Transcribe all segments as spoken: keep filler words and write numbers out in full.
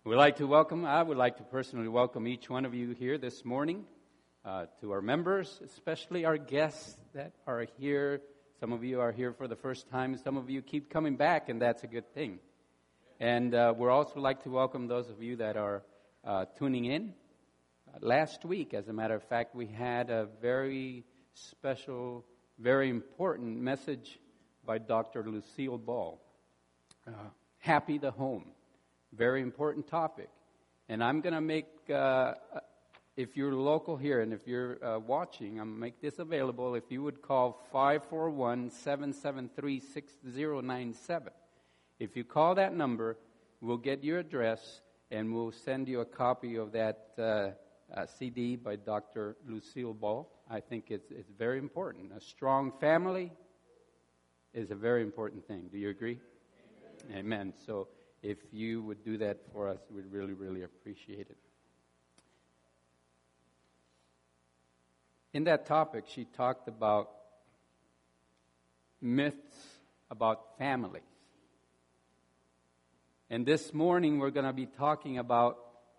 We'd like to welcome, I would like to personally welcome each one of you here this morning, uh, to our members, especially our guests that are here. Some of you are here for the first time, some of you keep coming back, and that's a good thing. And uh, we'd also like to welcome those of you that are uh, tuning in. Uh, last week, as a matter of fact, we had a very special, very important message by Doctor Lucille Ball. Uh, Happy the Home. Very important topic. And I'm going to make, uh, if you're local here and if you're uh, watching, I'm going to make this available. If you would call five four one, seven seven three, six zero nine seven. If you call that number, we'll get your address and we'll send you a copy of that uh, uh, C D by Doctor Lucille Ball. I think it's, it's very important. A strong family is a very important thing. Do you agree? Amen. Amen. So if you would do that for us, we'd really, really appreciate it. In that topic, she talked about myths about families. And this morning, we're going to be talking about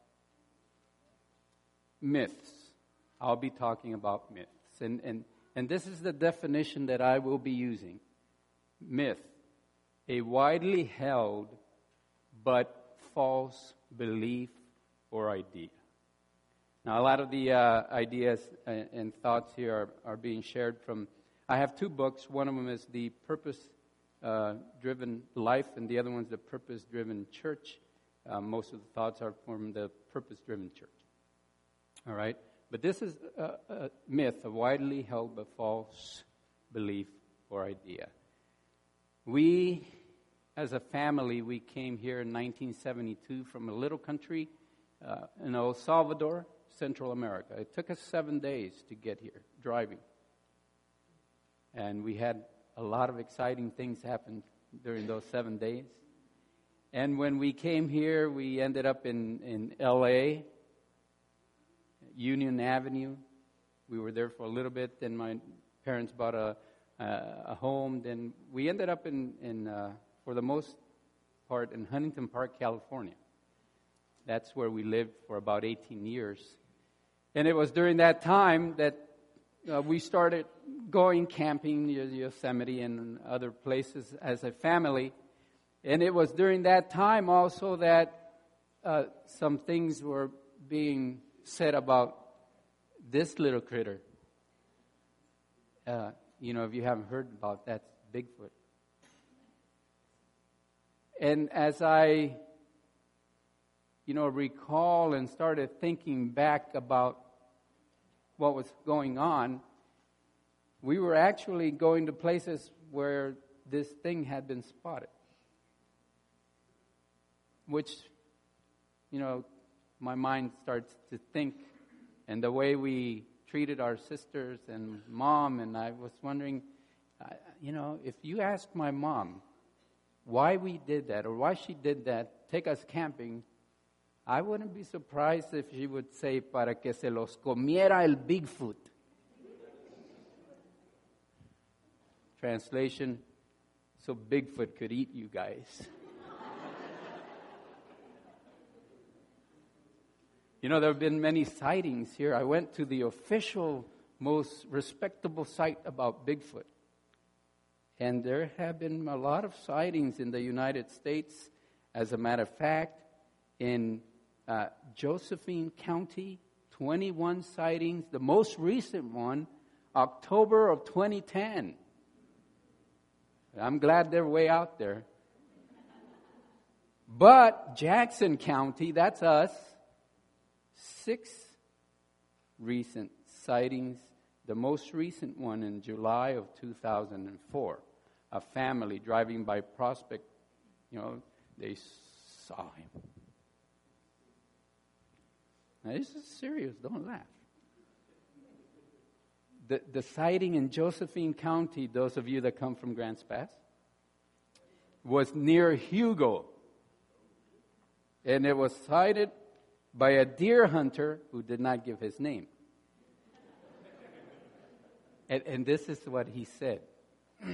myths. I'll be talking about myths. And, and, and this is the definition that I will be using. Myth, a widely held but false belief or idea. Now, a lot of the uh, ideas and thoughts here are, are being shared from, I have two books. One of them is The Purpose-Driven uh, Life, and the other one is The Purpose-Driven Church. Uh, most of the thoughts are from the Purpose-Driven Church. All right? But this is a, a myth, a widely held but false belief or idea. We, as a family, we came here in nineteen seventy-two from a little country uh, in El Salvador, Central America. It took us seven days to get here, driving. And we had a lot of exciting things happen during those seven days. And when we came here, we ended up in, in L A, Union Avenue. We were there for a little bit. Then my parents bought a, a, a home. Then we ended up in... in uh, for the most part, in Huntington Park, California. That's where we lived for about eighteen years. And it was during that time that uh, we started going camping in Yosemite and other places as a family. And it was during that time also that uh, some things were being said about this little critter. Uh, you know, if you haven't heard about that, Bigfoot. And as I, you know, recall and started thinking back about what was going on, we were actually going to places where this thing had been spotted. Which, you know, my mind starts to think, and the way we treated our sisters and mom, and I was wondering, uh, you know, if you ask my mom why we did that, or why she did that, take us camping, I wouldn't be surprised if she would say, para que se los comiera el Bigfoot. Translation, so Bigfoot could eat you guys. You know, there have been many sightings here. I went to the official, most respectable site about Bigfoot. And there have been a lot of sightings in the United States. As a matter of fact, in uh, Josephine County, twenty-one sightings. The most recent one, October of twenty ten. I'm glad they're way out there. But Jackson County, that's us, six recent sightings. The most recent one in July of two thousand four. A family driving by Prospect, you know, they saw him. Now, this is serious. Don't laugh. The, the sighting in Josephine County, those of you that come from Grants Pass, was near Hugo. And it was sighted by a deer hunter who did not give his name. And, and this is what he said.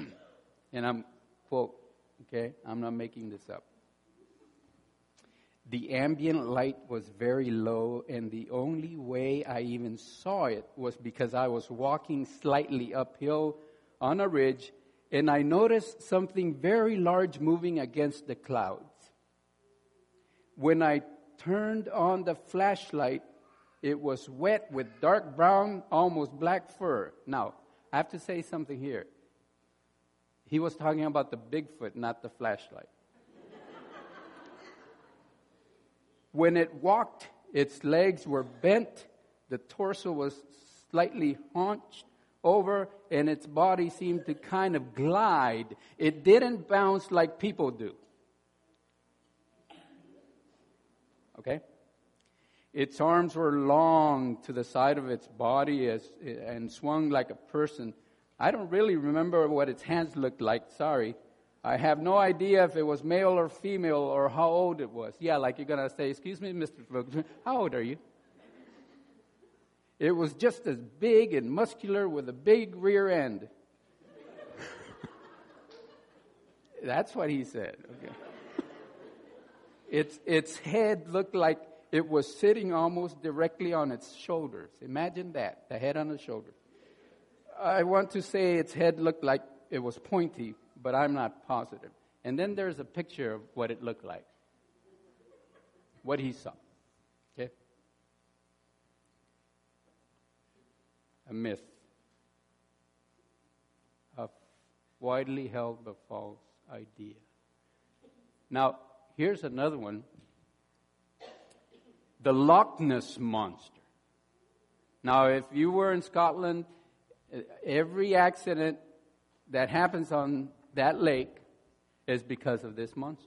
And I'm, quote, okay, I'm not making this up. The ambient light was very low, and the only way I even saw it was because I was walking slightly uphill on a ridge, and I noticed something very large moving against the clouds. When I turned on the flashlight, it was wet with dark brown, almost black fur. Now, I have to say something here. He was talking about the Bigfoot, not the flashlight. When it walked, its legs were bent, the torso was slightly hunched over, and its body seemed to kind of glide. It didn't bounce like people do. Okay? Its arms were long to the side of its body as, and swung like a person. I don't really remember what its hands looked like, sorry. I have no idea if it was male or female or how old it was. Yeah, like you're going to say, excuse me, Mister Brooks, how old are you? It was just as big and muscular with a big rear end. That's what he said. Okay. Its, its head looked like it was sitting almost directly on its shoulders. Imagine that, the head on the shoulder. I want to say its head looked like it was pointy, but I'm not positive. And then there's a picture of what it looked like, what he saw. Okay? A myth, a widely held but false idea. Now, here's another one. The Loch Ness Monster. Now, if you were in Scotland, every accident that happens on that lake is because of this monster.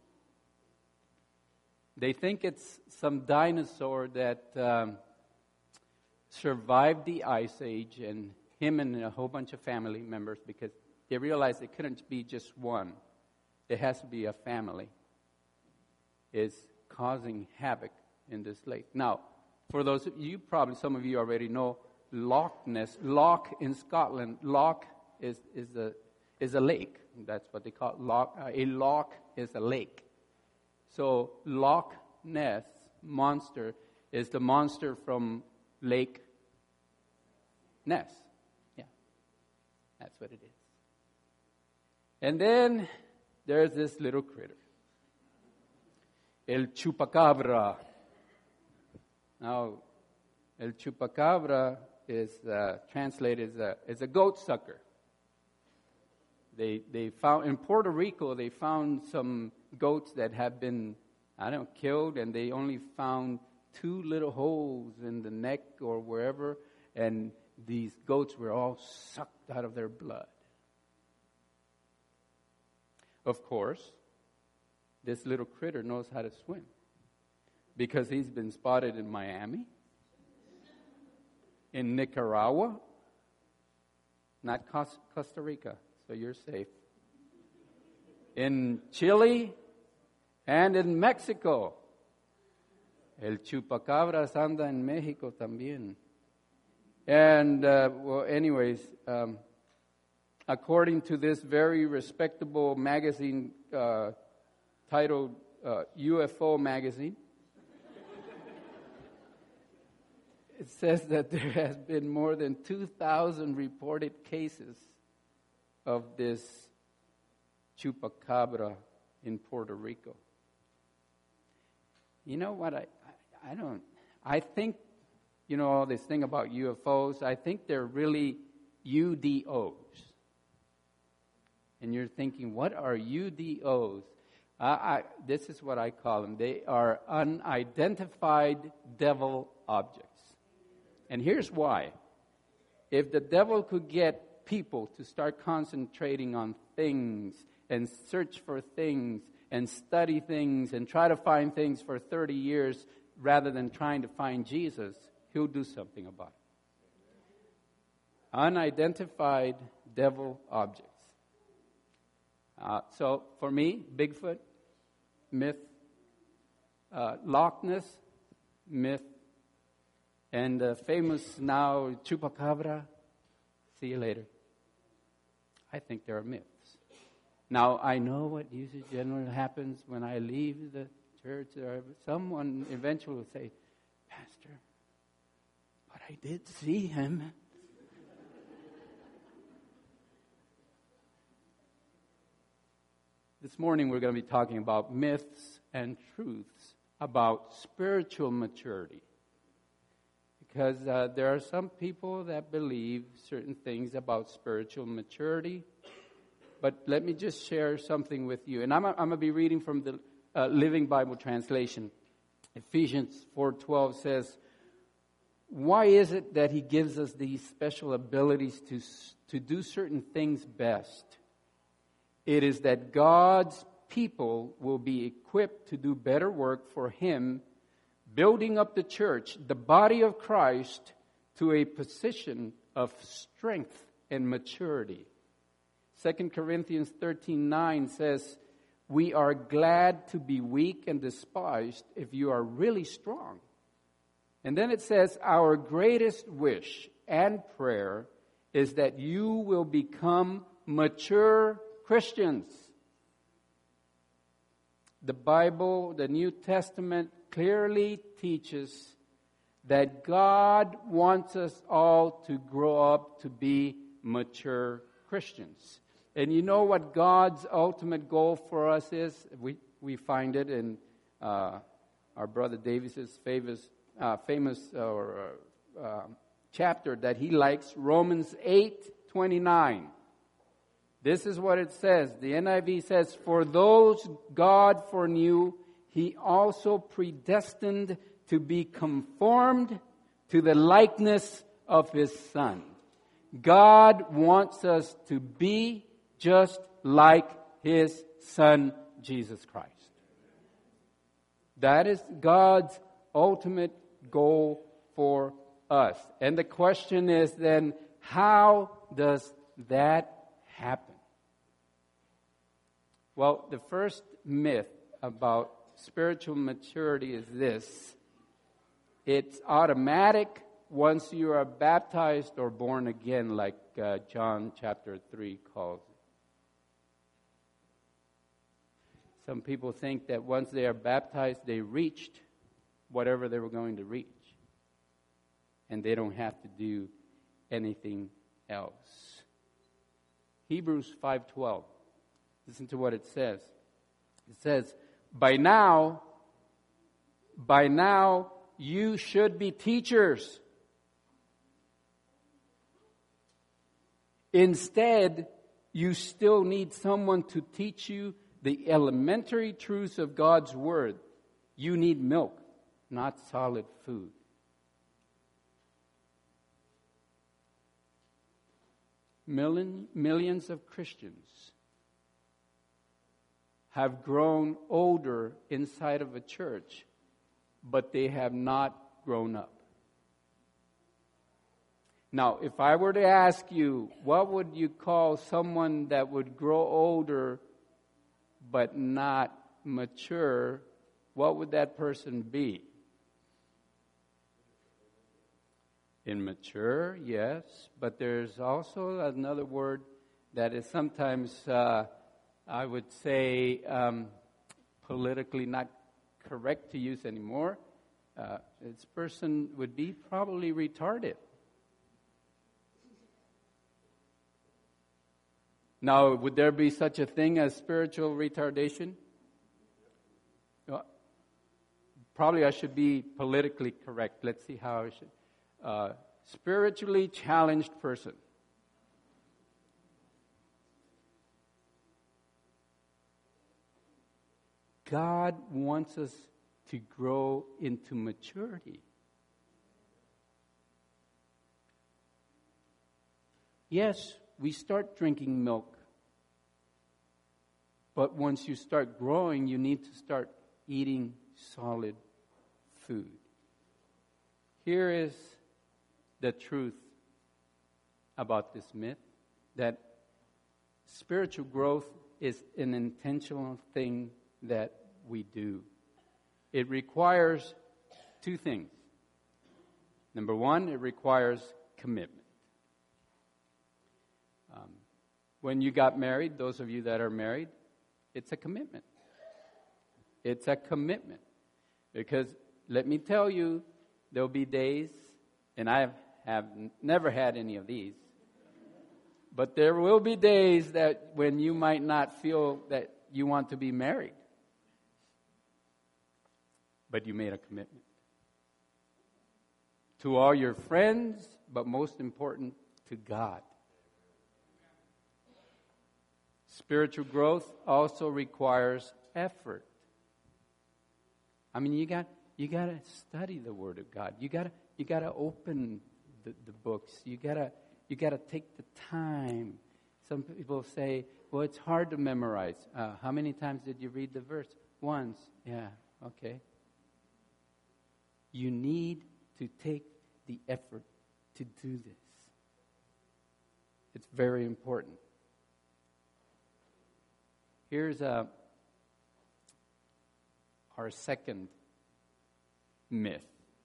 They think it's some dinosaur that um, survived the Ice Age, and him and a whole bunch of family members, because they realized it couldn't be just one. It has to be a family, is causing havoc in this lake. Now, for those of you, probably some of you already know, Loch Ness, Loch in Scotland, Loch is, is a is a lake. That's what they call it. Loch, uh, a loch is a lake. So Loch Ness monster is the monster from Lake Ness. Yeah, that's what it is. And then there's this little critter, El Chupacabra. Now, El Chupacabra is uh, translated as a, as a goat sucker. They they found in Puerto Rico, they found some goats that have been, I don't know, killed, and they only found two little holes in the neck or wherever, and these goats were all sucked out of their blood. Of course, this little critter knows how to swim because he's been spotted in Miami, in Nicaragua, not Costa Rica. So you're safe. In Chile and in Mexico. El Chupacabras anda en México también. And, uh, well, anyways, um, according to this very respectable magazine uh, titled uh, U F O Magazine, it says that there has been more than two thousand reported cases of this chupacabra in Puerto Rico. You know what? I, I, I don't, I think, you know, all this thing about U F Os, I think they're really U D Os. And you're thinking, what are U D Os? I, I, this is what I call them. They are unidentified devil objects. And here's why. If the devil could get people to start concentrating on things and search for things and study things and try to find things for thirty years rather than trying to find Jesus, he'll do something about it. Unidentified devil objects. Uh, so for me, Bigfoot, myth. Uh, Loch Ness, myth. And uh, famous now Chupacabra, see you later. I think there are myths. Now, I know what usually generally happens when I leave the church, or someone eventually will say, Pastor, but I did see him. This morning we're going to be talking about myths and truths about spiritual maturity. Because uh, there are some people that believe certain things about spiritual maturity. But let me just share something with you. And I'm, I'm going to be reading from the uh, Living Bible Translation. Ephesians four twelve says, why is it that he gives us these special abilities to, to do certain things best? It is that God's people will be equipped to do better work for him, building up the church, the body of Christ, to a position of strength and maturity. Second Corinthians thirteen nine says, we are glad to be weak and despised if you are really strong. And then it says, our greatest wish and prayer is that you will become mature Christians. The Bible, the New Testament, clearly teaches that God wants us all to grow up to be mature Christians. And you know what God's ultimate goal for us is? We we find it in uh, our brother Davis's famous uh, famous uh, uh, chapter that he likes, Romans eight twenty-nine. This is what it says. The N I V says, for those God foreknew, he also predestined to be conformed to the likeness of his Son. God wants us to be just like his Son, Jesus Christ. That is God's ultimate goal for us. And the question is then, how does that happen? Well, the first myth about spiritual maturity is this. It's automatic once you are baptized or born again, like uh, John chapter three calls it. Some people think that once they are baptized, they reached whatever they were going to reach. And they don't have to do anything else. Hebrews five twelve. Listen to what it says. It says, by now, by now, you should be teachers. Instead, you still need someone to teach you the elementary truths of God's Word. You need milk, not solid food. Million, millions of Christians have grown older inside of a church, but they have not grown up. Now, if I were to ask you, what would you call someone that would grow older but not mature, what would that person be? Immature, yes, but there's also another word that is sometimes, uh, I would say, um, politically not correct to use anymore. Uh, this person would be probably retarded. Now, would there be such a thing as spiritual retardation? Well, probably I should be politically correct. Let's see how I should. Uh, spiritually challenged person. God wants us to grow into maturity. Yes, we start drinking milk. But once you start growing, you need to start eating solid food. Here is the truth about this myth, that spiritual growth is an intentional thing that we do. It requires two things. Number one, it requires commitment. Um, when you got married, those of you that are married, it's a commitment. It's a commitment. Because let me tell you, there'll be days, and I have never had any of these, but there will be days that when you might not feel that you want to be married, but you made a commitment. To all your friends, but most important, to God. Spiritual growth also requires effort. I mean, you got you got to study the Word of God. You got to you got to open the, the books. You got to you got to take the time. Some people say, "Well, it's hard to memorize." Uh, how many times did you read the verse? Once. Yeah. Okay. You need to take the effort to do this. It's very important. Here's a, our second myth.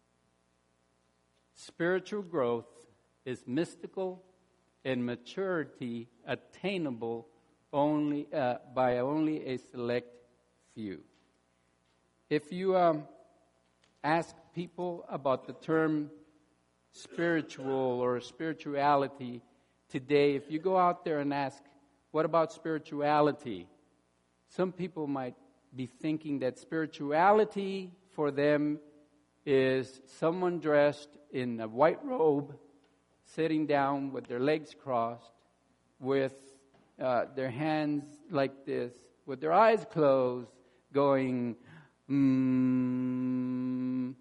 Spiritual growth is mystical and maturity attainable only uh, by only a select few. If you um, ask people about the term spiritual or spirituality today, if you go out there and ask, what about spirituality? Some people might be thinking that spirituality for them is someone dressed in a white robe, sitting down with their legs crossed, with uh, their hands like this, with their eyes closed, going, mm.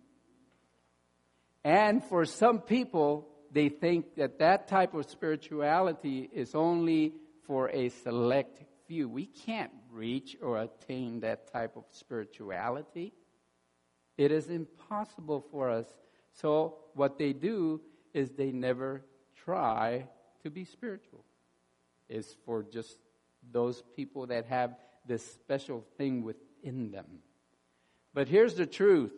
And for some people, they think that that type of spirituality is only for a select few. We can't reach or attain that type of spirituality. It is impossible for us. So what they do is they never try to be spiritual. It's for just those people that have this special thing within them. But here's the truth.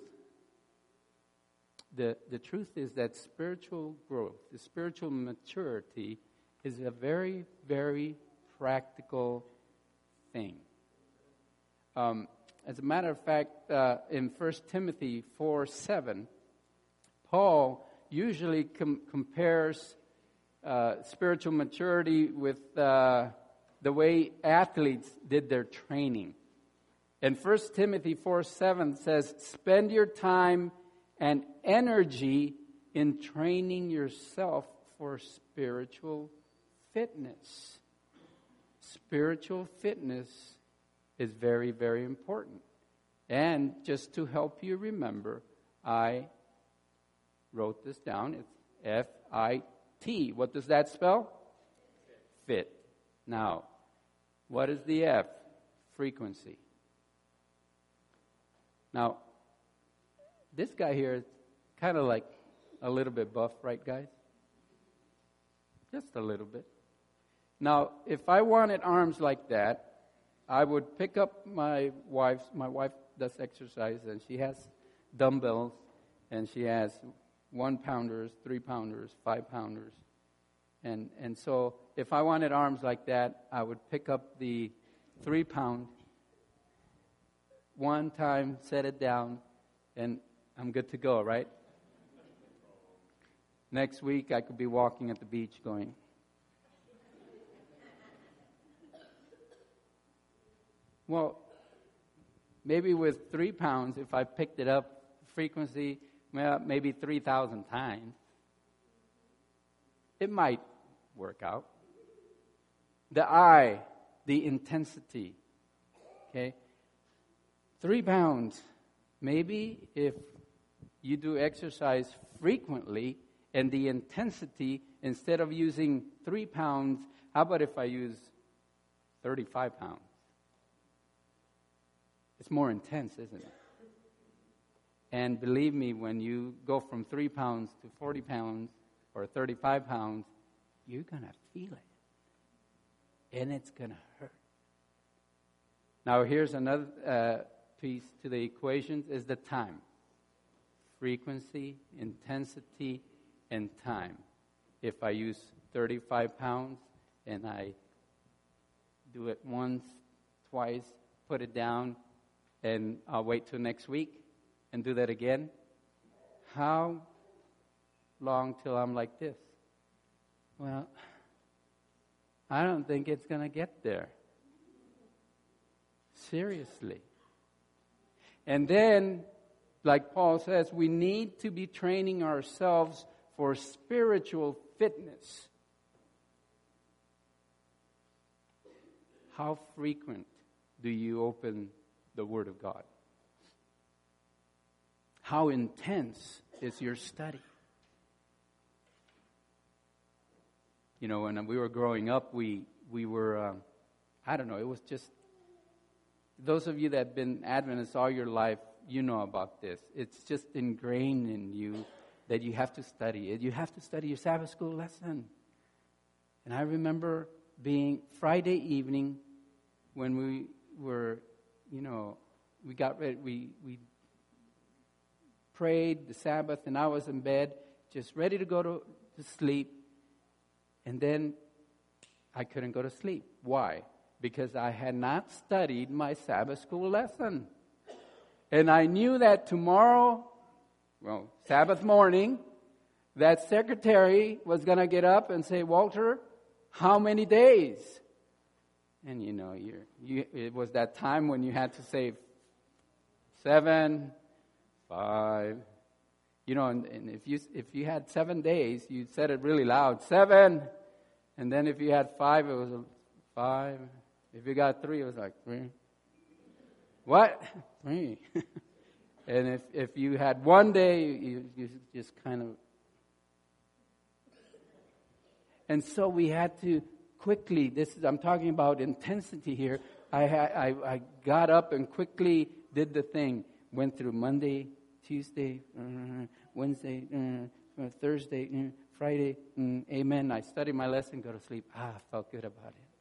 The, the truth is that spiritual growth, the spiritual maturity, is a very, very practical thing. Um, as a matter of fact, uh, in First Timothy four seven, Paul usually com- compares uh, spiritual maturity with uh, the way athletes did their training. And First Timothy four seven says, spend your time and energy in training yourself for spiritual fitness. Spiritual fitness is very, very important. And just to help you remember, I wrote this down. It's F I T. What does that spell? Fit. Now, what is the F? Frequency. Now, this guy here is kind of like a little bit buff, right, guys? Just a little bit. Now, if I wanted arms like that, I would pick up my wife's, my wife does exercise, and she has dumbbells, and she has one-pounders, three-pounders, five-pounders. And, and so if I wanted arms like that, I would pick up the three-pound, one time, set it down, and I'm good to go, right? Next week, I could be walking at the beach going, well, maybe with three pounds, if I picked it up, frequency, maybe three thousand times, it might work out. The I, the intensity, okay? Three pounds, maybe if you do exercise frequently and the intensity, instead of using three pounds, how about if I use thirty-five pounds? It's more intense, isn't it? And believe me, when you go from three pounds to forty pounds or thirty-five pounds, you're going to feel it. And it's going to hurt. Now, here's another uh, piece to the equation, is the time. Frequency, intensity, and time. If I use thirty-five pounds and I do it once, twice, put it down, and I'll wait till next week and do that again. How long till I'm like this? Well, I don't think it's going to get there. Seriously. And then, like Paul says, we need to be training ourselves for spiritual fitness. How frequent do you open the Word of God? How intense is your study? You know, when we were growing up, we we were, um, I don't know, it was just, those of you that have been Adventists all your life, you know about this. It's just ingrained in you that you have to study it. You have to study your Sabbath school lesson. And I remember being Friday evening when we were, you know, we got ready, we, we prayed the Sabbath, and I was in bed, just ready to go to, to sleep. And then I couldn't go to sleep. Why? Because I had not studied my Sabbath school lesson. And I knew that tomorrow, well, Sabbath morning, that secretary was going to get up and say, Walter, how many days? And you know, you're, you, it was that time when you had to say seven, five. You know, and, and if you if you had seven days, you said it really loud, seven. And then if you had five, it was a five. If you got three, it was like three. What? Three. And if if you had one day, you, you just kind of. And so we had to quickly. This is I'm talking about intensity here. I had I, I got up and quickly did the thing. Went through Monday, Tuesday, uh, Wednesday, uh, Thursday, uh, Friday, uh, amen. I studied my lesson, go to sleep. Ah, I felt good about it.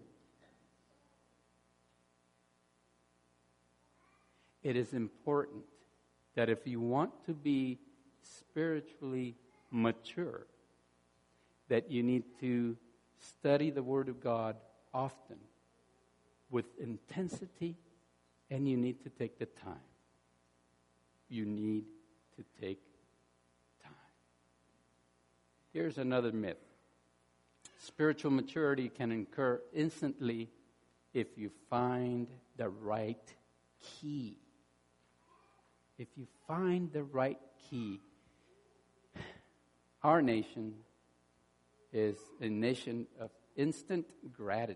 It is important that if you want to be spiritually mature, that you need to study the Word of God often with intensity, and you need to take the time. You need to take time. Here's another myth. Spiritual maturity can occur instantly if you find the right key. If you find the right key. Our nation is a nation of instant gratitude.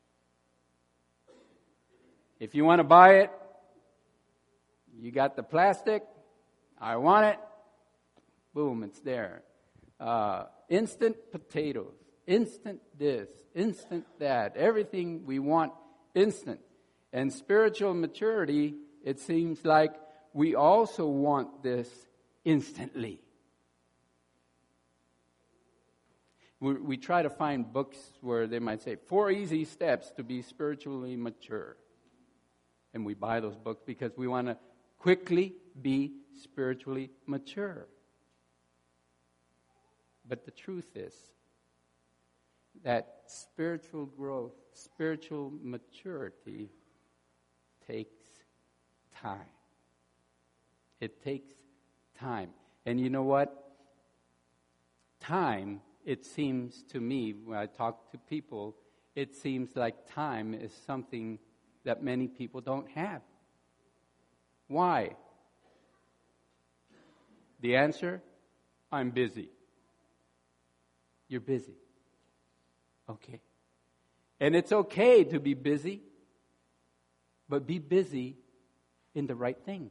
If you want to buy it, you got the plastic, I want it, boom, it's there. Uh, instant potatoes, instant this, instant that, everything we want instant. And spiritual maturity, it seems like we also want this instantly. We, we try to find books where they might say, four easy steps to be spiritually mature. And we buy those books because we want to quickly be spiritually mature. But the truth is that spiritual growth, spiritual maturity takes time. It takes time. And you know what? Time, it seems to me, when I talk to people, it seems like time is something that many people don't have. Why? The answer, I'm busy. You're busy. Okay. And it's okay to be busy, but be busy in the right things.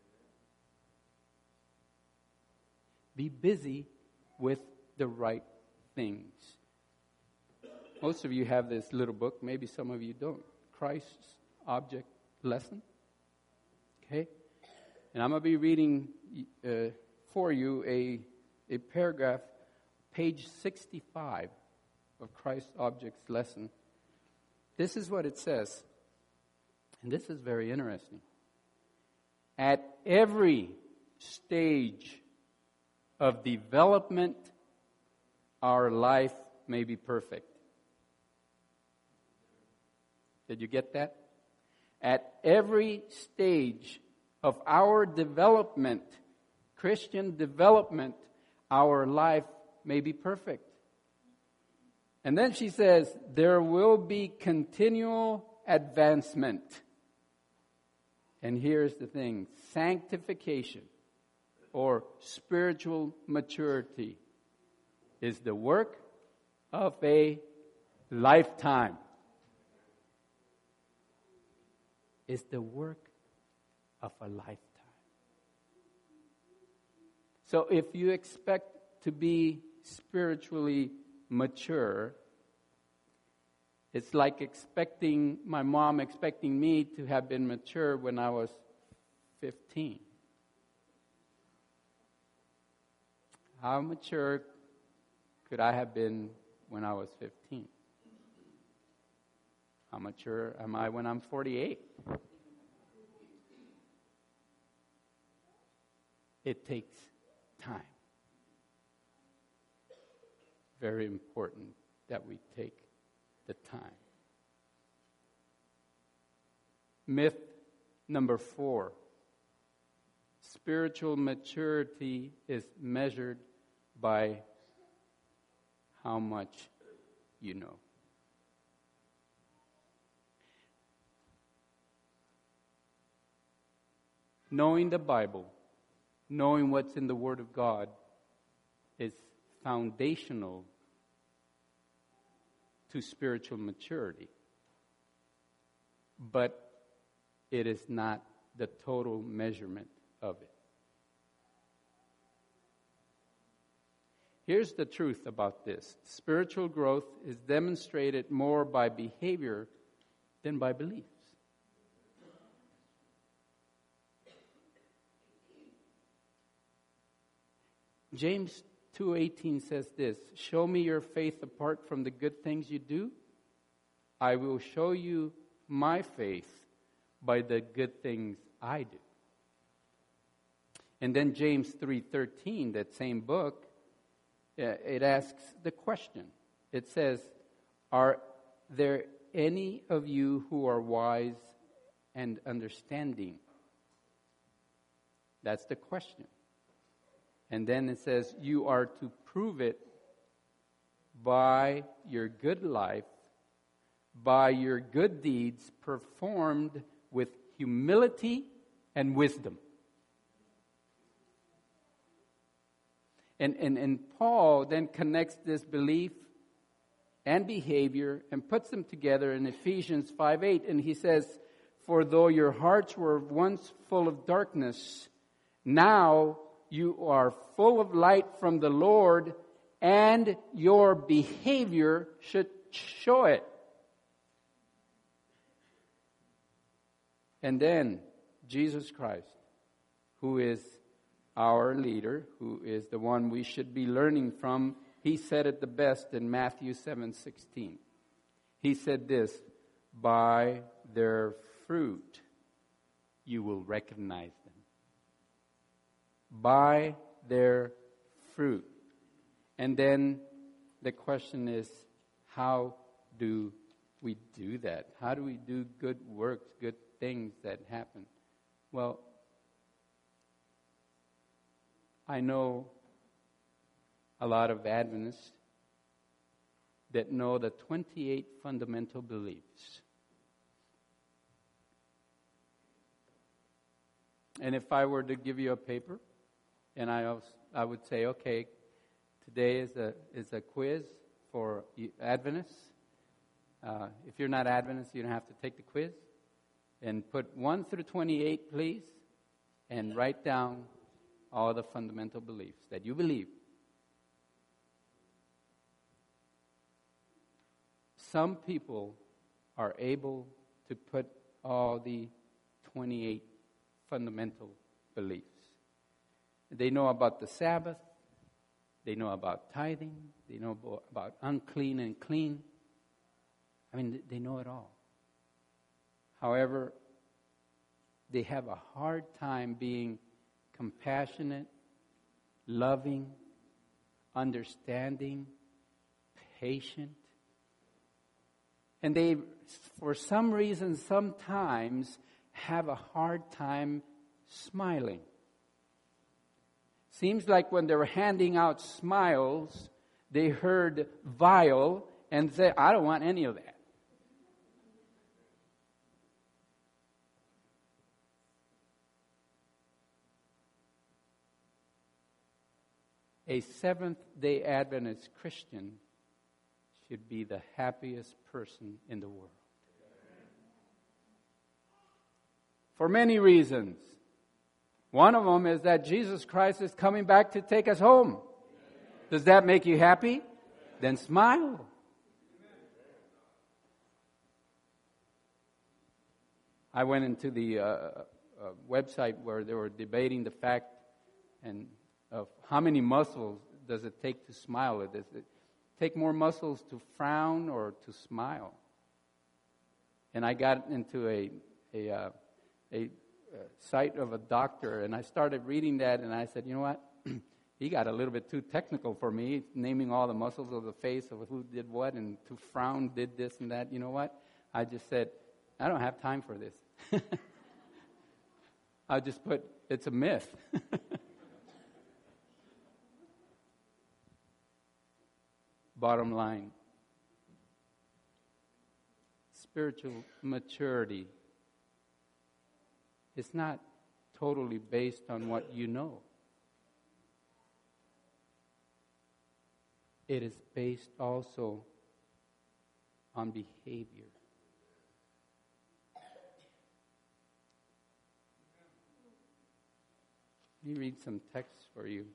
Be busy with the right things. Most of you have this little book, maybe some of you don't. Christ's Object Lesson. Okay? And I'm going to be reading uh, for you a, a paragraph, page sixty-five of Christ's Objects Lesson. This is what it says. And this is very interesting. At every stage of development, our life may be perfect. Did you get that? at every stage of our development, Christian development, our life may be perfect. And then she says, there will be continual advancement. And here's the thing, sanctification or spiritual maturity is the work of a lifetime. Is the work of a lifetime. So if you expect to be spiritually mature, it's like expecting my mom expecting me to have been mature when I was fifteen. How mature could I have been when I was fifteen? How mature am I when I'm forty-eight? It takes time. Very important that we take the time. Myth number four. Spiritual maturity is measured by how much you know. Knowing the Bible, knowing what's in the Word of God, is foundational to spiritual maturity. But it is not the total measurement of it. Here's the truth about this. Spiritual growth is demonstrated more by behavior than by beliefs. James two eighteen says this, show me your faith apart from the good things you do. I will show you my faith by the good things I do. And then James three thirteen, that same book, it asks the question. It says, are there any of you who are wise and understanding? That's the question. And then it says, you are to prove it by your good life, by your good deeds performed with humility and wisdom. And, and, and Paul then connects this belief and behavior and puts them together in Ephesians five eight. And he says, for though your hearts were once full of darkness, now you are full of light from the Lord, and your behavior should show it. And then Jesus Christ, who is our leader, who is the one we should be learning from, he said it the best in Matthew seven sixteen. He said this, by their fruit you will recognize them. By their fruit. And then the question is, how do we do that? How do we do good works, good things that happen? Well, I know a lot of Adventists that know the twenty-eight fundamental beliefs. And if I were to give you a paper, and I also, I would say, okay, today is a is a quiz for Adventists. Uh, if you're not Adventist, you don't have to take the quiz. And put one through twenty-eight, please, and write down all the fundamental beliefs that you believe. Some people are able to put all the twenty-eight fundamental beliefs. They know about the Sabbath. They know about tithing. They know about unclean and clean. I mean, they know it all. However, they have a hard time being compassionate, loving, understanding, patient, And they, for some reason, sometimes have a hard time smiling. Seems like when they were handing out smiles, they heard vile and said, I don't want any of that. A Seventh-day Adventist Christian should be the happiest person in the world. For many reasons. One of them is that Jesus Christ is coming back to take us home. Does that make you happy? Then smile. I went into the uh, uh, website where they were debating the fact and of how many muscles does it take to smile. Does it take more muscles to frown or to smile? And I got into a a, uh, a uh, site of a doctor, and I started reading that, and I said, you know what? He got a little bit too technical for me, naming all the muscles of the face of who did what, and to frown did this and that. You know what? I just said, I don't have time for this. I just put, it's a myth. Bottom line, spiritual maturity is not totally based on what you know. It is based also on behavior. Let me read some texts for you.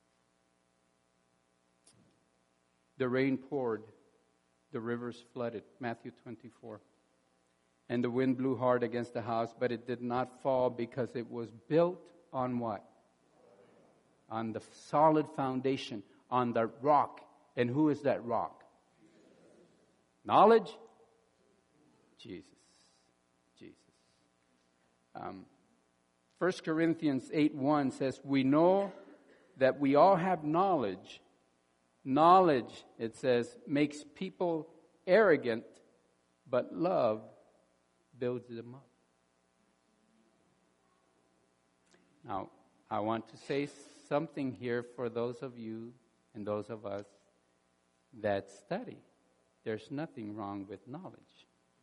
The rain poured, the rivers flooded, Matthew twenty-four. And the wind blew hard against the house, but it did not fall because it was built on what? On the solid foundation, on the rock. And who is that rock? Knowledge? Jesus. Jesus. Um, First Corinthians eight one says, we know that we all have knowledge. Knowledge, it says, makes people arrogant, but love builds them up. Now, I want to say something here for those of you and those of us that study. There's nothing wrong with knowledge.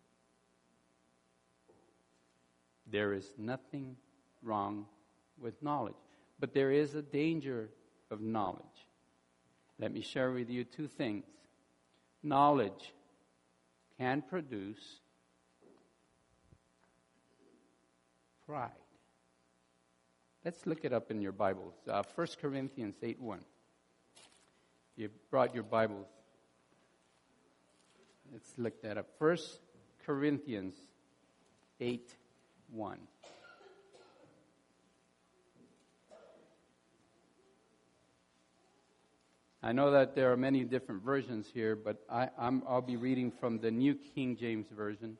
There is nothing wrong with knowledge. But there is a danger of knowledge. Let me share with you two things. Knowledge can produce pride. Let's look it up in your Bibles. Uh, First Corinthians eight one. You brought your Bibles. Let's look that up. First Corinthians eight one. I know that there are many different versions here, but I, I'm, I'll be reading from the New King James Version.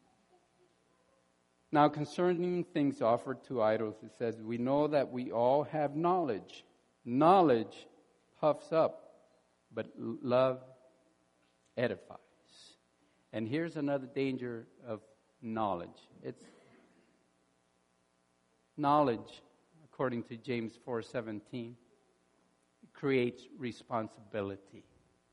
Now, concerning things offered to idols, it says, we know that we all have knowledge. Knowledge puffs up, but love edifies. And here's another danger of knowledge. It's knowledge, according to James four seventeen, creates responsibility.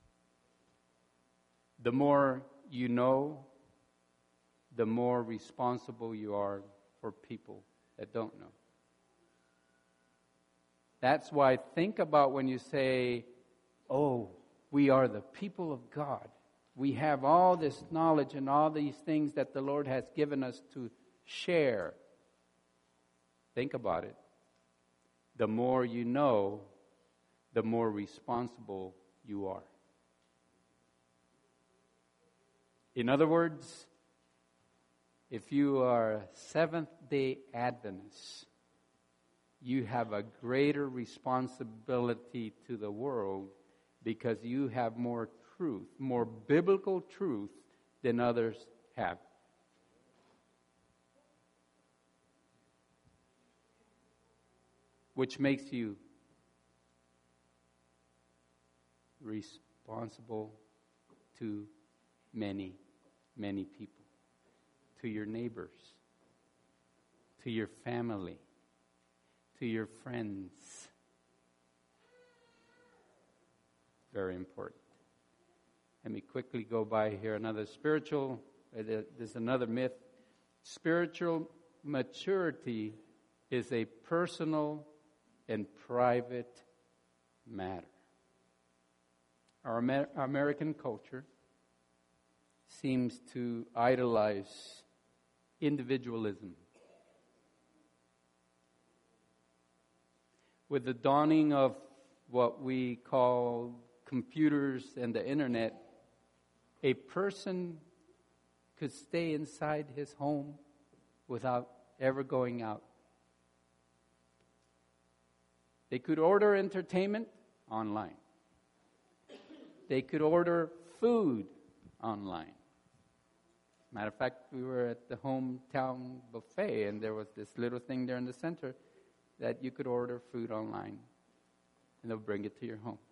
The more you know, the more responsible you are for people that don't know. That's why think about when you say, oh, we are the people of God. We have all this knowledge and all these things that the Lord has given us to share. Think about it. The more you know, the more responsible you are. In other words, if you are a Seventh-day Adventist, you have a greater responsibility to the world because you have more truth, more biblical truth than others have. Which makes you responsible to many many people, to your neighbors, to your family, to your friends. Very important. Let me quickly go by here. Another spiritual, uh, there's another myth. Spiritual maturity is a personal and private matter. Our Amer- American culture seems to idolize individualism. With the dawning of what we call computers and the internet, a person could stay inside his home without ever going out. They could order entertainment online. They could order food online. Matter of fact, we were at the hometown buffet, and there was this little thing there in the center that you could order food online, and they'll bring it to your home.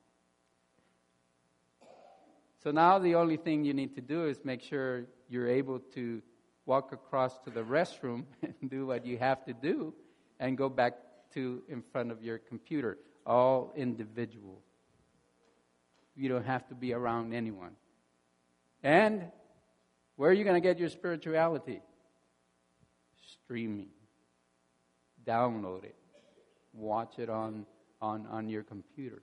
So now the only thing you need to do is make sure you're able to walk across to the restroom and do what you have to do and go back to in front of your computer. All individual. You don't have to be around anyone. And where are you going to get your spirituality? Streaming. Download it. Watch it on, on, on your computer.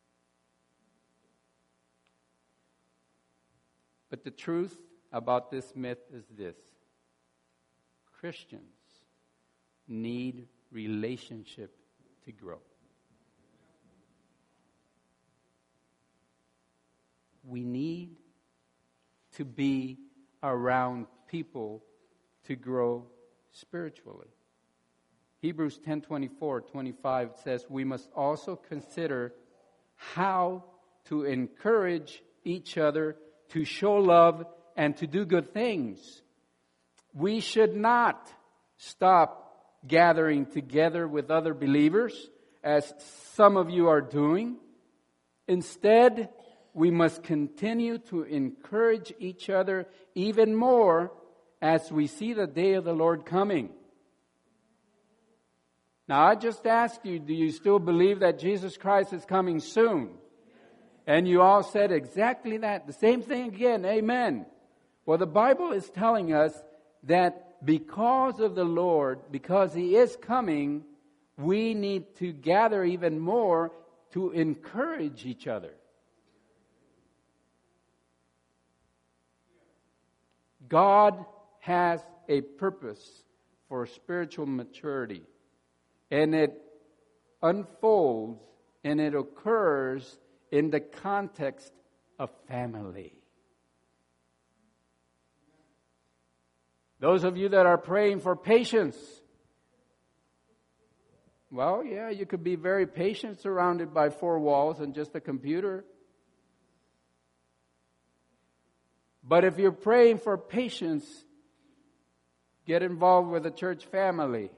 But the truth about this myth is this. Christians need relationship to grow. We need to be around people to grow spiritually. Hebrews ten twenty-four, twenty-five says, we must also consider how to encourage each other to show love and to do good things. We should not stop gathering together with other believers, as some of you are doing. Instead, we must continue to encourage each other even more as we see the day of the Lord coming. Now, I just ask you, do you still believe that Jesus Christ is coming soon? And you all said exactly that. The same thing again. Amen. Well, the Bible is telling us that because of the Lord, because He is coming, we need to gather even more to encourage each other. God has a purpose for spiritual maturity, and it unfolds and it occurs in the context of family. Those of you that are praying for patience, well, yeah, you could be very patient surrounded by four walls and just a computer. But if you're praying for patience, get involved with the church family.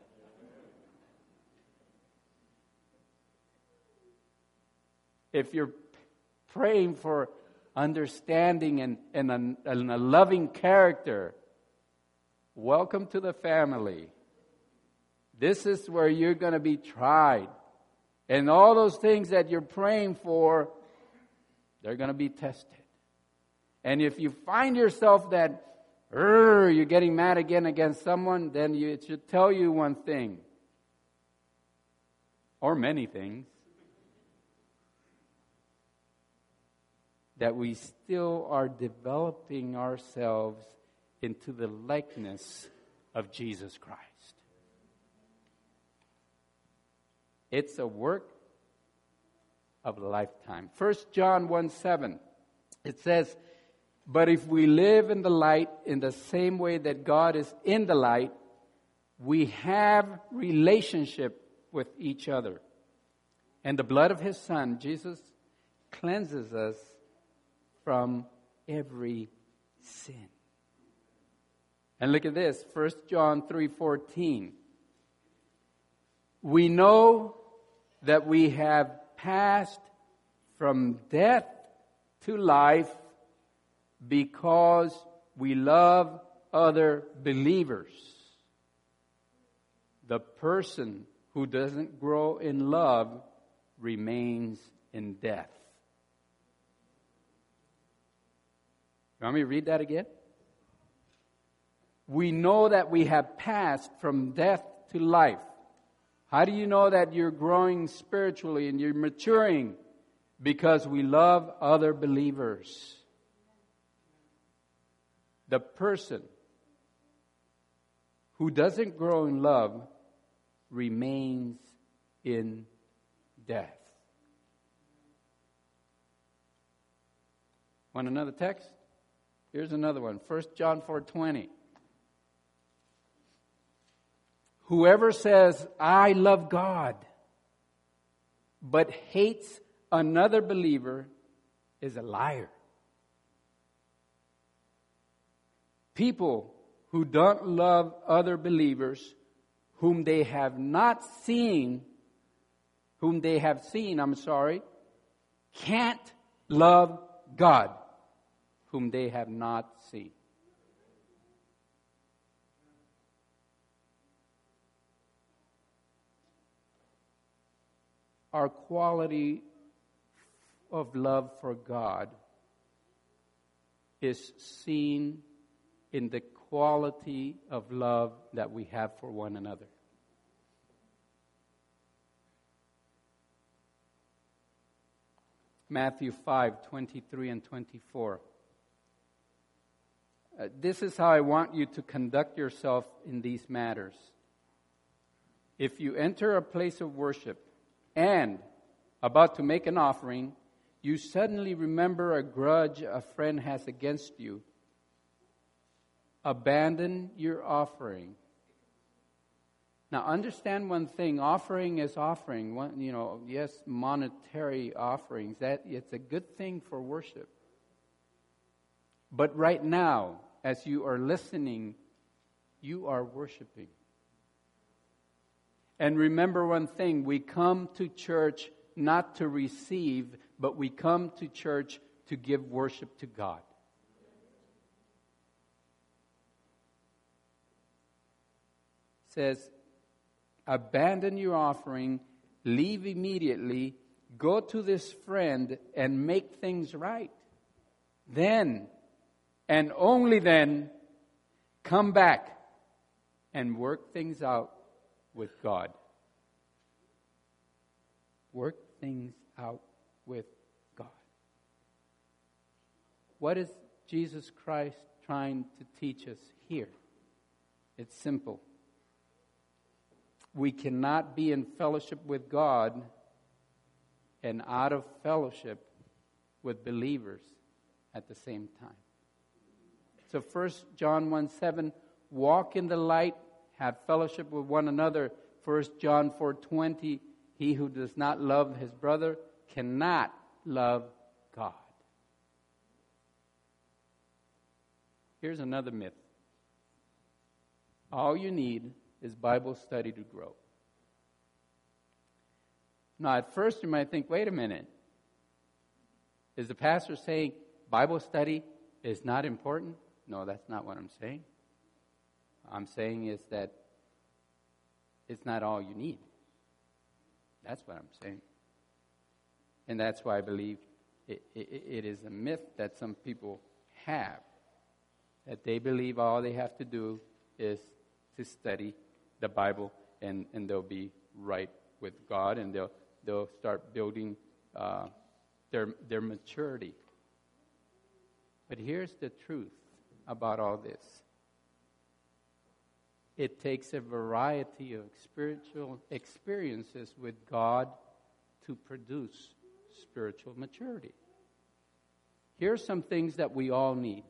If you're praying for understanding and, and, a, and a loving character, welcome to the family. This is where you're going to be tried. And all those things that you're praying for, they're going to be tested. And if you find yourself that er, you're getting mad again against someone, then you, it should tell you one thing. Or many things. That we still are developing ourselves into the likeness of Jesus Christ. It's a work of a lifetime. First John one seven, it says, but if we live in the light in the same way that God is in the light, we have relationship with each other. And the blood of His Son, Jesus, cleanses us from every sin. And look at this, First John three fourteen. We know that we have passed from death to life because we love other believers. The person who doesn't grow in love remains in death. You want me to read that again? We know that we have passed from death to life. How do you know that you're growing spiritually and you're maturing? Because we love other believers. The person who doesn't grow in love remains in death. Want another text? Here's another one. First John four twenty. Whoever says, I love God, but hates another believer is a liar. People who don't love other believers, whom they have not seen, whom they have seen, I'm sorry, can't love God, whom they have not seen. Our quality of love for God is seen in the quality of love that we have for one another. Matthew five, twenty-three and twenty-four. Uh, this is how I want you to conduct yourself in these matters. If you enter a place of worship and about to make an offering, you suddenly remember a grudge a friend has against you, abandon your offering. Now, understand one thing. Offering is offering. One, you know, yes, monetary offerings. That it's a good thing for worship. But right now, as you are listening, you are worshiping. And remember one thing. We come to church not to receive, but we come to church to give worship to God. It says, abandon your offering, leave immediately, go to this friend and make things right. Then, and only then, come back and work things out with God. Work things out with God. What is Jesus Christ trying to teach us here? It's simple. We cannot be in fellowship with God and out of fellowship with believers at the same time. So First John one seven, walk in the light, have fellowship with one another. First John four twenty, he who does not love his brother cannot love God. Here's another myth. All you need is Bible study to grow. Now, at first you might think, wait a minute. Is the pastor saying Bible study is not important? No, that's not what I'm saying. I'm saying is that it's not all you need. That's what I'm saying. And that's why I believe it, it, it is a myth that some people have. That they believe all they have to do is to study the Bible and, and they'll be right with God and they'll they'll start building uh, their their maturity. But here's the truth about all this. It takes a variety of spiritual experiences with God to produce spiritual maturity. Here are some things that we all need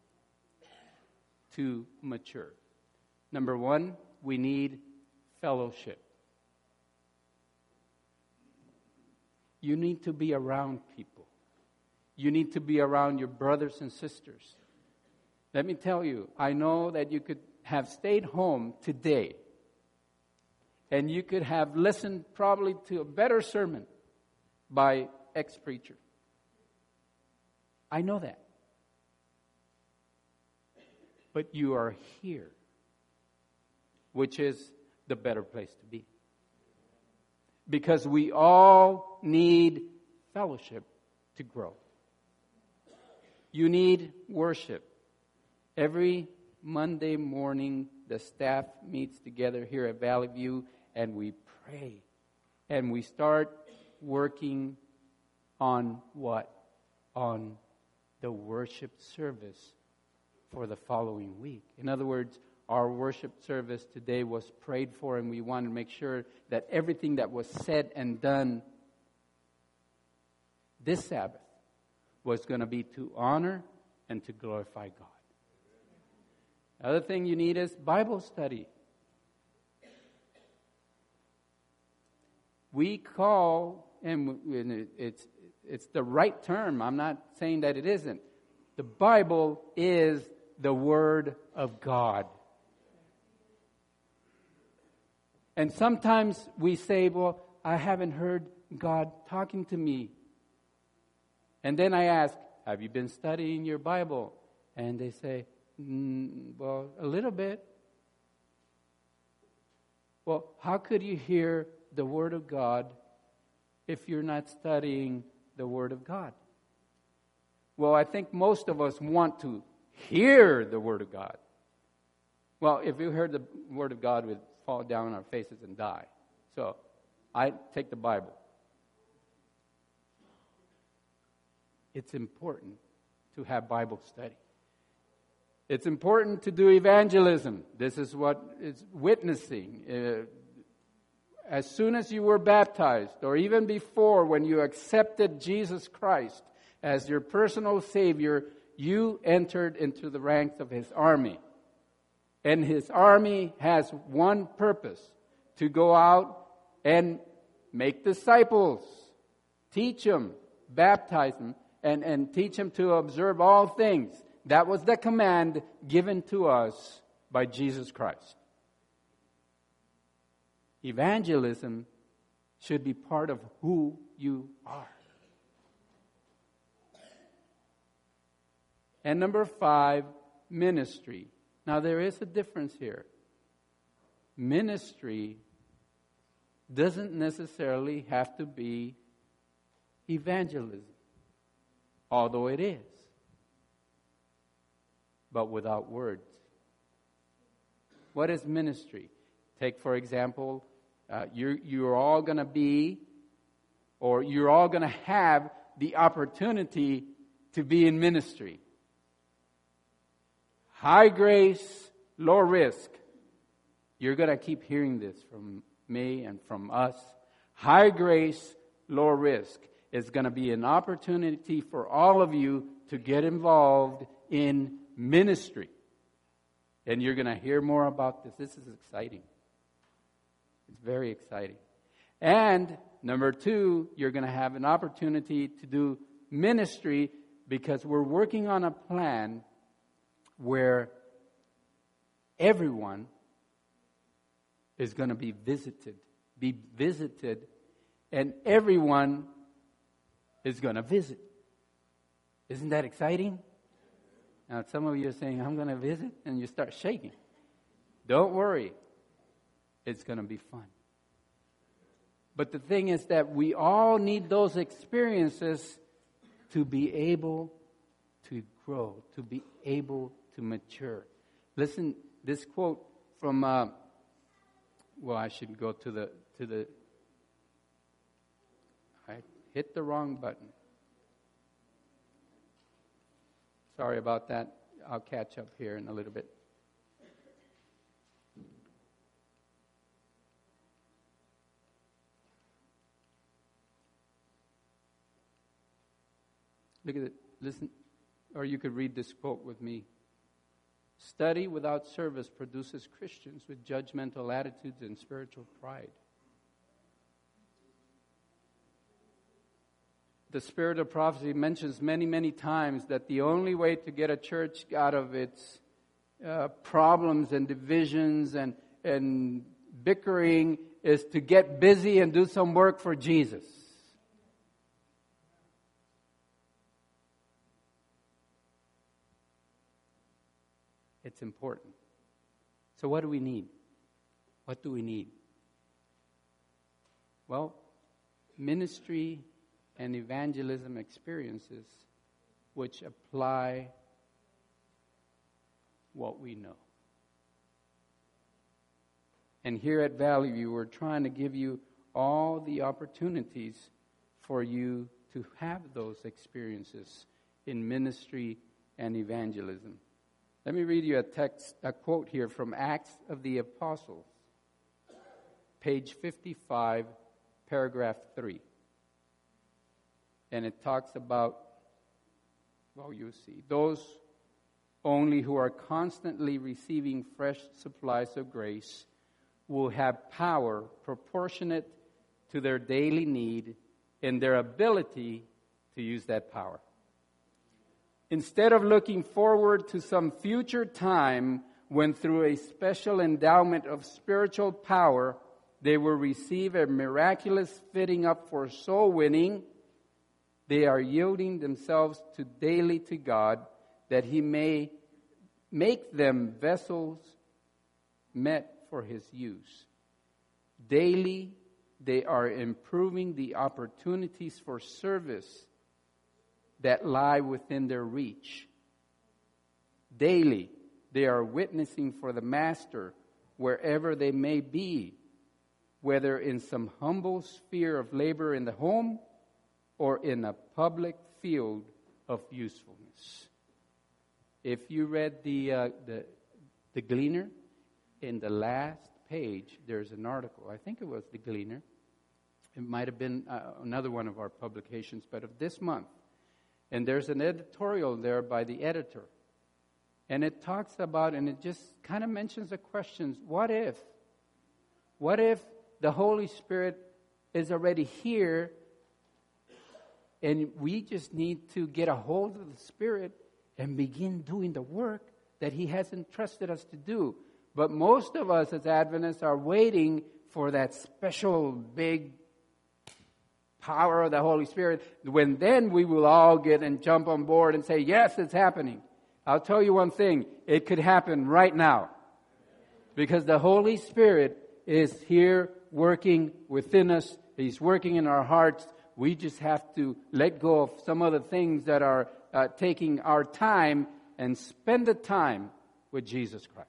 to mature. Number one, we need fellowship. You need to be around people. You need to be around your brothers and sisters. Let me tell you, I know that you could have stayed home today and you could have listened probably to a better sermon by X preacher. I know that. but you are here, which is the better place to be. Because we all need fellowship to grow. You need worship. Every Monday morning, the staff meets together here at Valley View, and we pray. And we start working on what? On the worship service for the following week. In other words, our worship service today was prayed for, and we want to make sure that everything that was said and done this Sabbath was going to be to honor and to glorify God. The other thing you need is Bible study. We call, and it's it's the right term. I'm not saying that it isn't. The Bible is the Word of God. And sometimes we say, well, I haven't heard God talking to me. And then I ask, have you been studying your Bible? And they say, mm, well, a little bit. Well, how could you hear the Word of God if you're not studying the Word of God? Well, I think most of us want to hear the Word of God. Well, if you heard the Word of God, we'd fall down on our faces and die. So, I take the Bible. It's important to have Bible study. It's important to do evangelism. This is what is witnessing. Uh, as soon as you were baptized, or even before, when you accepted Jesus Christ as your personal Savior, you entered into the ranks of His army. And His army has one purpose: to go out and make disciples, teach them, baptize them, and, and teach them to observe all things. That was the command given to us by Jesus Christ. Evangelism should be part of who you are. And number five, ministry. Now there is a difference here. Ministry doesn't necessarily have to be evangelism, although it is, but without words. What is ministry? Take, for example, uh, you're, you're all going to be, or you're all going to have the opportunity to be in ministry. High grace, low risk. You're going to keep hearing this from me and from us. High grace, low risk is going to be an opportunity for all of you to get involved in ministry. And you're going to hear more about this. This is exciting. It's very exciting. And number two, you're going to have an opportunity to do ministry because we're working on a plan where everyone is going to be visited, be visited, and everyone is going to visit. Isn't that exciting? Now, some of you are saying, I'm going to visit, and you start shaking. Don't worry. It's going to be fun. But the thing is that we all need those experiences to be able to grow, to be able to mature. Listen, this quote from, uh, well, I should go to the, to the, I hit the wrong button. Sorry about that. I'll catch up here in a little bit. Look at it. Listen, or you could read this quote with me. Study without service produces Christians with judgmental attitudes and spiritual pride. The Spirit of Prophecy mentions many, many times that the only way to get a church out of its uh, problems and divisions and, and bickering is to get busy and do some work for Jesus. It It's important. So what do we need? What do we need? Well, ministry and evangelism experiences which apply what we know. And here at Valley View, we're trying to give you all the opportunities for you to have those experiences in ministry and evangelism. Let me read you a text, a quote here from Acts of the Apostles, page fifty-five, paragraph three. And it talks about, well, you see, those only who are constantly receiving fresh supplies of grace will have power proportionate to their daily need and their ability to use that power. Instead of looking forward to some future time when through a special endowment of spiritual power they will receive a miraculous fitting up for soul winning, they are yielding themselves to daily to God that He may make them vessels meant for His use. Daily, they are improving the opportunities for service that lie within their reach. Daily, they are witnessing for the Master wherever they may be, whether in some humble sphere of labor in the home or in a public field of usefulness. If you read the uh, the, the Gleaner, in the last page, there's an article. I think it was the Gleaner. It might have been uh, another one of our publications, but of this month. And there's an editorial there by the editor. And it talks about, and it just kind of mentions the questions, what if? What if the Holy Spirit is already here and we just need to get a hold of the Spirit and begin doing the work that He has entrusted us to do? But most of us as Adventists are waiting for that special big power of the Holy Spirit, when then we will all get and jump on board and say, yes, it's happening. I'll tell you one thing, it could happen right now. Because the Holy Spirit is here working within us. He's working in our hearts. We just have to let go of some of the things that are uh, taking our time and spend the time with Jesus Christ.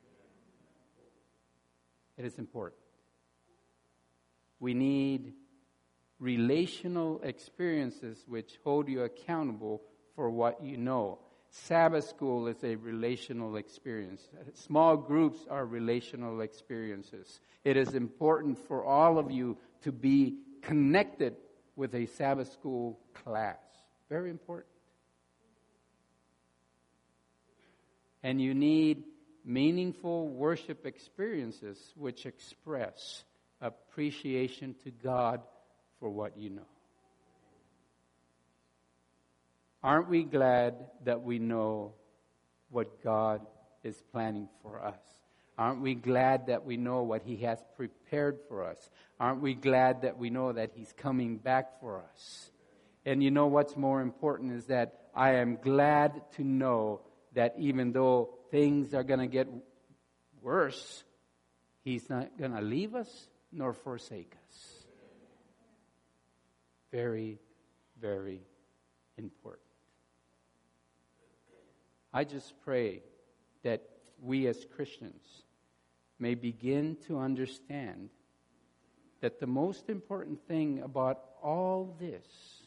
It is important. We need relational experiences which hold you accountable for what you know. Sabbath school is a relational experience. Small groups are relational experiences. It is important for all of you to be connected with a Sabbath school class. Very important. And you need meaningful worship experiences which express appreciation to God for what you know. Aren't we glad that we know what God is planning for us? Aren't we glad that we know what He has prepared for us? Aren't we glad that we know that He's coming back for us? And you know what's more important is that I am glad to know that even though things are going to get worse, He's not going to leave us nor forsake us. Very, very important. I just pray that we as Christians may begin to understand that the most important thing about all this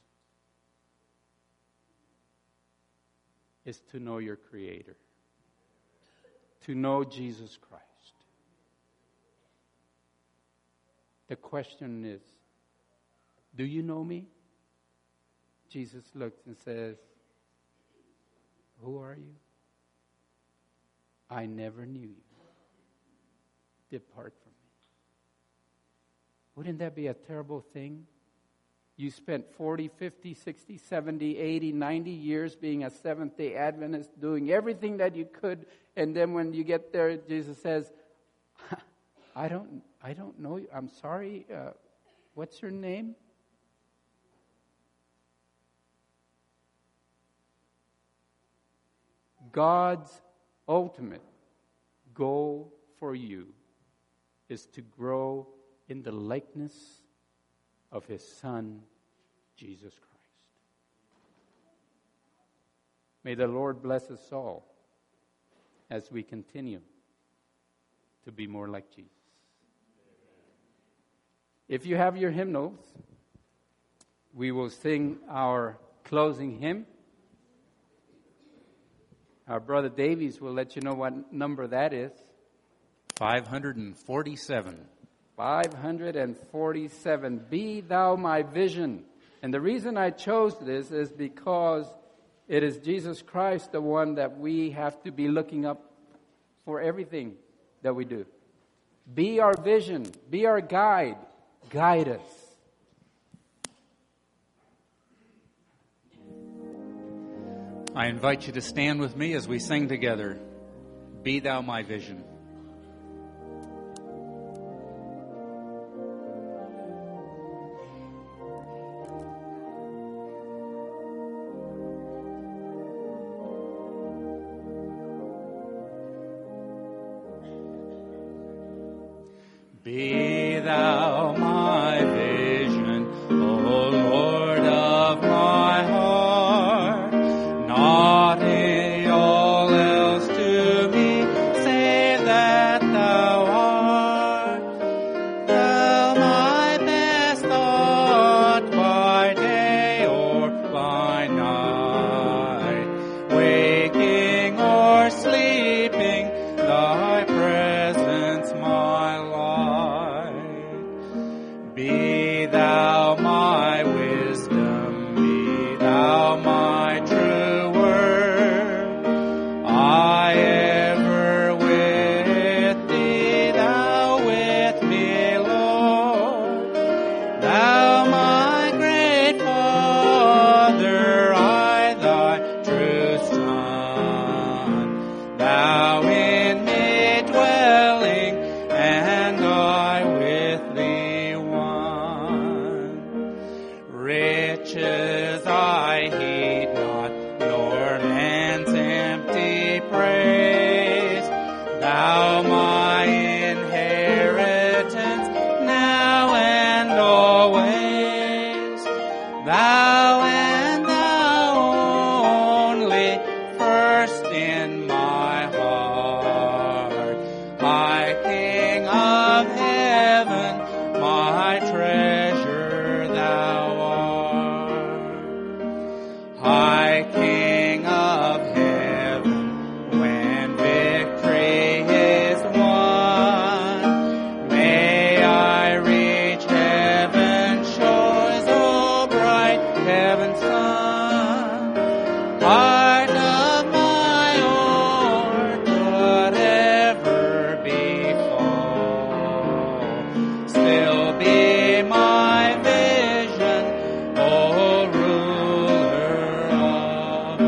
is to know your Creator, to know Jesus Christ. The question is, do you know me? Jesus looks and says, who are you? I never knew you. Depart from me. Wouldn't that be a terrible thing? You spent forty, fifty, sixty, seventy, eighty, ninety years being a Seventh-day Adventist, doing everything that you could, and then when you get there, Jesus says, I don't, I don't know you. I'm sorry. Uh, what's your name? God's ultimate goal for you is to grow in the likeness of His Son, Jesus Christ. May the Lord bless us all as we continue to be more like Jesus. If you have your hymnals, we will sing our closing hymn. Our brother Davies will let you know what number that is. five hundred forty-seven. five hundred forty-seven. Be thou my vision. And the reason I chose this is because it is Jesus Christ, the one that we have to be looking up for everything that we do. Be our vision. Be our guide. Guide us. I invite you to stand with me as we sing together, Be Thou My Vision. Be thou my vision, O Lord of my heart, not in all else to me, save that thou art. Thou my best thought by day or by night, waking or sleeping, thy presence my life. Be thou my wisdom, be thou my true word. I ever with thee, thou with me, Lord. Thou my great Father, I thy true Son. Thou in me dwelling, and I with thee one. Riches I heed not, nor man's empty praise. Thou my inheritance, now and always. Thou and thou only, first in my heart. My King of heaven, my treasure thou art. High King of heaven, when victory is won, may I reach heaven's shores, O bright heaven's sun. Heart of my own, whatever befall, still be my vision, O ruler of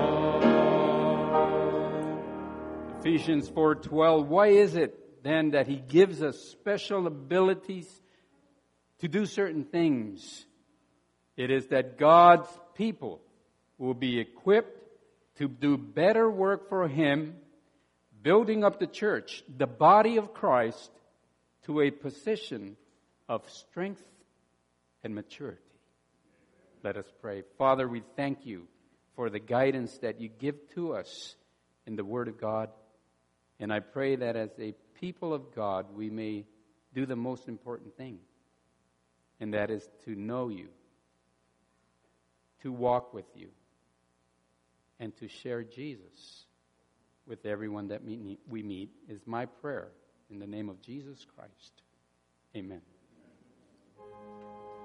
all. Ephesians four twelve. Why is it then that He gives us special abilities to do certain things? It is that God's people will be equipped to do better work for Him, building up the church, the body of Christ, to a position of strength and maturity. Let us pray. Father, we thank you for the guidance that you give to us in the Word of God. And I pray that as a people of God, we may do the most important thing, and that is to know you, to walk with you, and to share Jesus with everyone that we meet, is my prayer in the name of Jesus Christ. Amen.